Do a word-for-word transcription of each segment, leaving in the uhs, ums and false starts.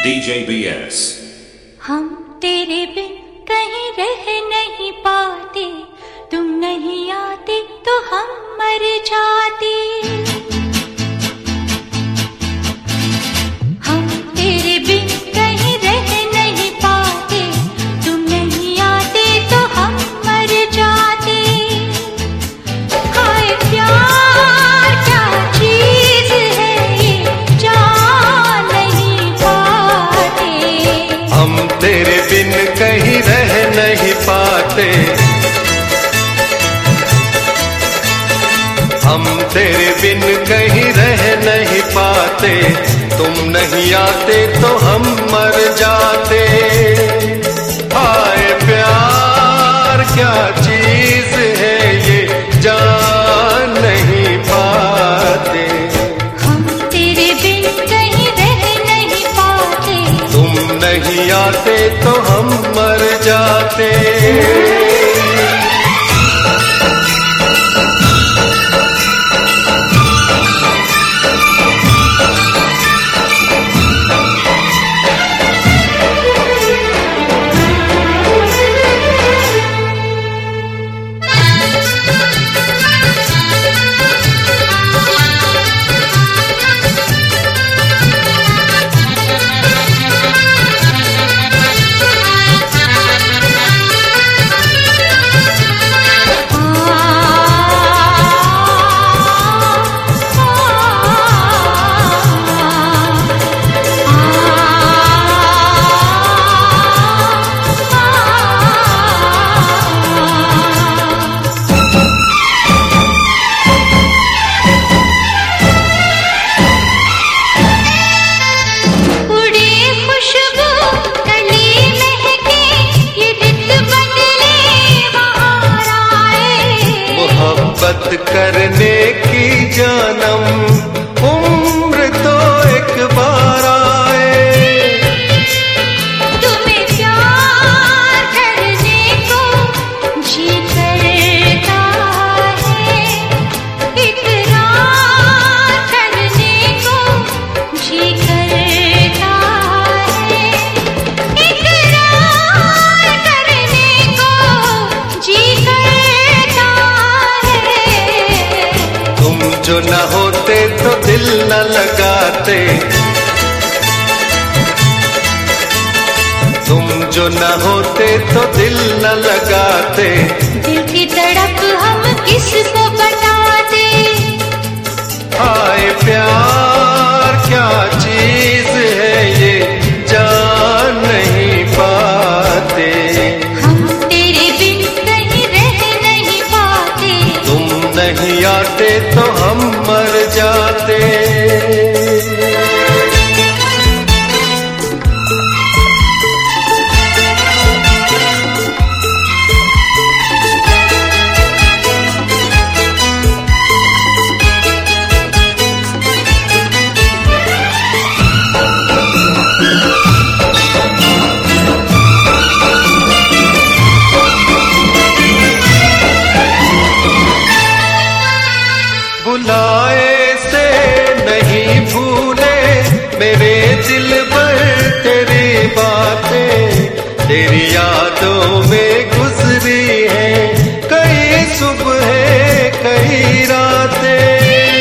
D J B S। हम तेरे बिन कहीं रह नहीं पाते, तुम नहीं आते तो हम मर जाते। हम तेरे बिन कहीं रह नहीं पाते, तुम नहीं आते तो हम मर जाते। हाय प्यार क्या चीज है ये, जान नहीं पाते। हम तेरे बिन कहीं रह नहीं पाते, हम तेरे बिन कहीं रह नहीं पाते, तुम नहीं आते तो हम मर जाते। हाय प्यार क्या चीज है ये, जान नहीं पाते। हम तेरे बिन कहीं रह नहीं पाते, तुम नहीं आते तो हम मर जाते। मोहब्बत करने की जानम उम्र तो एक बार आए। तुम्हें प्यार करने को जी करता है, इकरार करने को जी करता है, इकरार करने को जी करता है। तुम जो न होते तो दिल न लगाते, तुम जो न होते तो दिल न लगाते। दिल की तड़प हम किसको बताते। हाय प्यार क्या चीज है ये, जान नहीं पाते। हम तेरे बिन कहीं रह नहीं पाते, तुम नहीं आते तो हम मर जाते। बुलाए से नहीं भूले मेरे दिल पर तेरी बातें, तेरी यादों में गुजरी है कई सुबह कई रातें।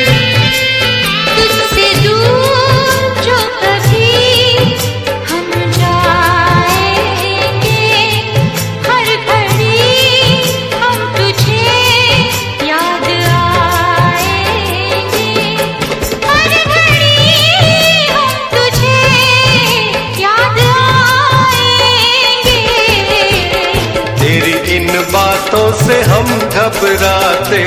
तुझसे दूर जो कभी हम जाएंगे, हर घड़ी हम तुझे याद आएंगे, हर घड़ी हम तुझे याद आएंगे। तेरी इन बातों से हम घबराते,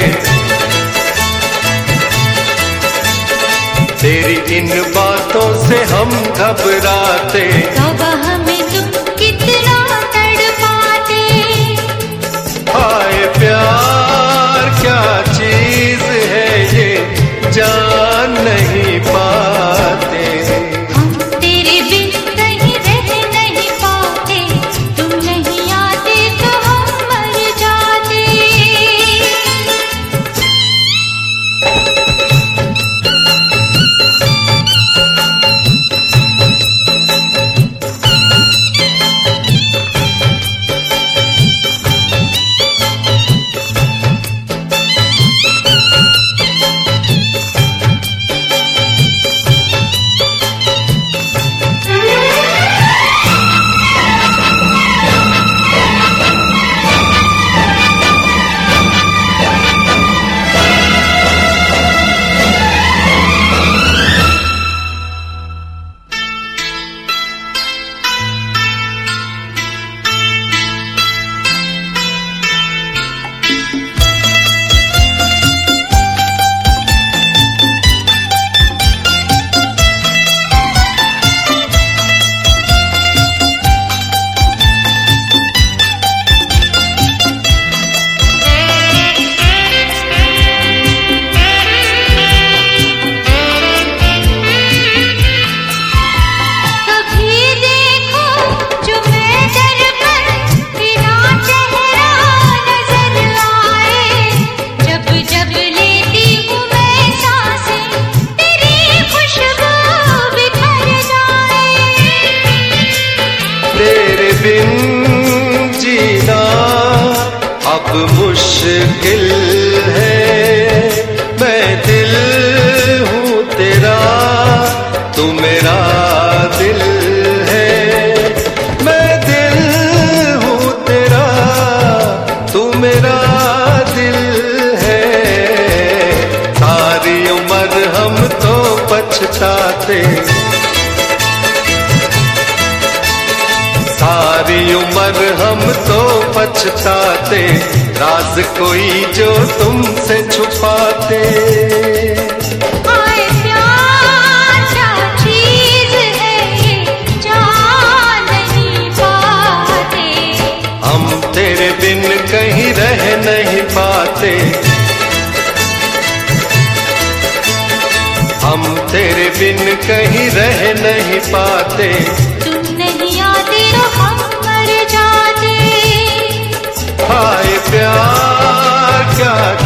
तेरी इन बातों से हम घबराते। तब हमें तुम कितना तड़पाते। हाय प्यार क्या चीज है ये, जान नहीं पाते। हम तेरे बिन कहीं रह नहीं पाते, तुम नहीं आते तो हम मर जाते। मुश्किल है, मैं दिल हूँ तेरा, तू मेरा दिल है। मैं दिल हूँ तेरा, तू मेरा दिल है। सारी उम्र हम तो पछताते, सारी उम्र हम तो पछताते, राज कोई जो तुमसे छुपाते। हाय प्यार क्या चीज है ये जान नहीं पाते, हम तेरे बिन कहीं रह नहीं पाते, हम तेरे बिन कहीं रह नहीं पाते। तुम नहीं आते तो हम मर जाते। हाय प्यार क्या